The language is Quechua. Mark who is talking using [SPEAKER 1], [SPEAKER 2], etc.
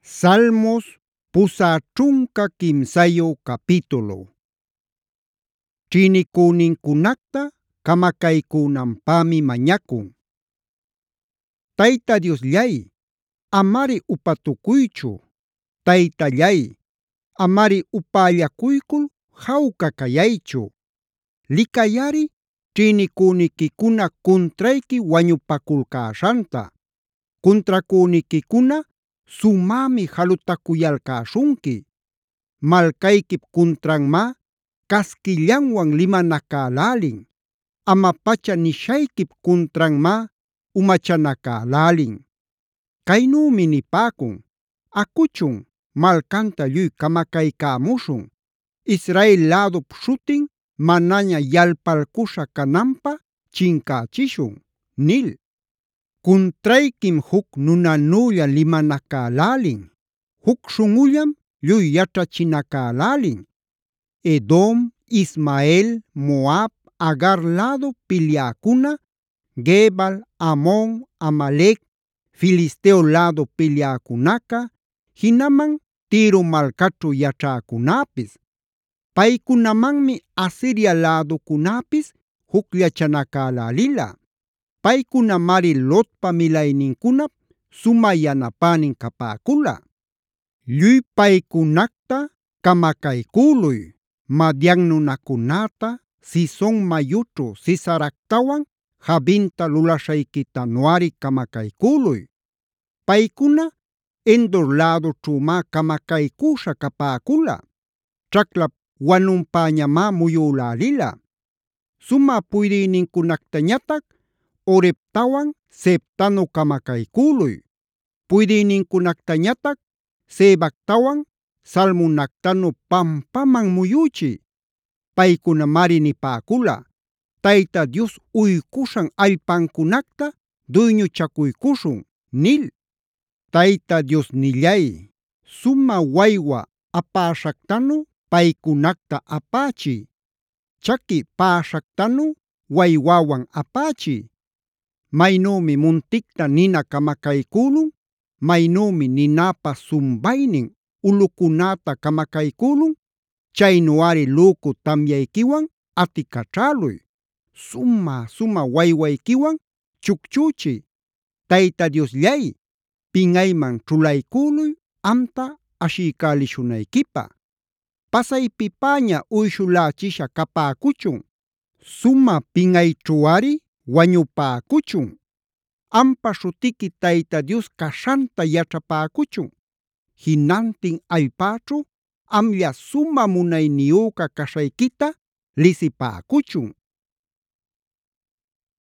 [SPEAKER 1] Salmos pusä ćhunka kimsayu capítulo. Ćhïnicünincunacta camacaycünanpämi mañacun. Tayta Diosllay, amari upatukuychu. Taytallay, amari upällakuykul jawca kayaychu. Likayari ćhïnicüniquicuna cuntrayqui wañupaculcäśhanta. Cuntracüniquicuna sumämi jalutacuyalcäśhunqui. Malcayquip cuntranmá casquillanwan limanacälälin. Ama-pacha nishayquip cuntranmá umachanacälälin. Caynümi nipäcun: acuchun, malcanta lluy camacaycämuśhun. Israel lädup śhutin manaña yalpalcuśha cananpä chincächishun nil. Cuntrayquim juc nunanülla limanacälälin. Juc śhunꞌullam lluy yaćhachinacälälin. Edom, Ismael, Moab, Agar lädu pilyäcuna, Gebal, Amon, Amalec, Filisteo lädu pilyäcunaca, jinaman Tiro malcaćhu yaćhäcunäpis. Paycunamanmi Asiria läducunäpis jucllachanacälälila. Paycunamari Lotpa milaynincunap sumä yanapänin capäcula. Lluy paycunacta camacaycüluy. Madian nunacunäta Sison mayućhu Sisaractawan Jabinta lulaśhayquitanuari camacaycüluy. Paycuna Endor lädućhümá camacaycüśha capäcula. Ćhaclap wanunpäñamá muyülälila. Sumä puydïnincunactañatac Orebtawan Zeebtanu camacaycüluy. Puydïnincunactañatac Sebactawan Salmunactanu pampaman muyuchiy. Paycunamari nipäcula: Tayta Dios uycuśhan allpancunacta duyñuchacuycuśhun nil. Tayta Diosnillay, sumä waywa apäśhactanu paycunacta apächiy. Chaki päśhactanu waywawan apächiy. Maynümi munticta nina camacaycülun, maynümi ninäpa sumbaynin ulꞌucunäta camacaycülun, chaynuꞌari lücu tamyayquiwan aticaćhäluy. Sumä waywayquiwan chukchuchiy. Tayta Diosllay, pinꞌayman ćhulaycüluy amta ashiycälishunayquipaq. Pasaypipäña uyshulächisha capäcuchun. Sumä pinꞌayćhuꞌari wañupäcuchun. Ampa śhutiqui Tayta Dios caśhanta yaćhapäcuchun. Jinantin allpäćhu amlla sumä munayniyüca caśhayquita lisipäcuchun.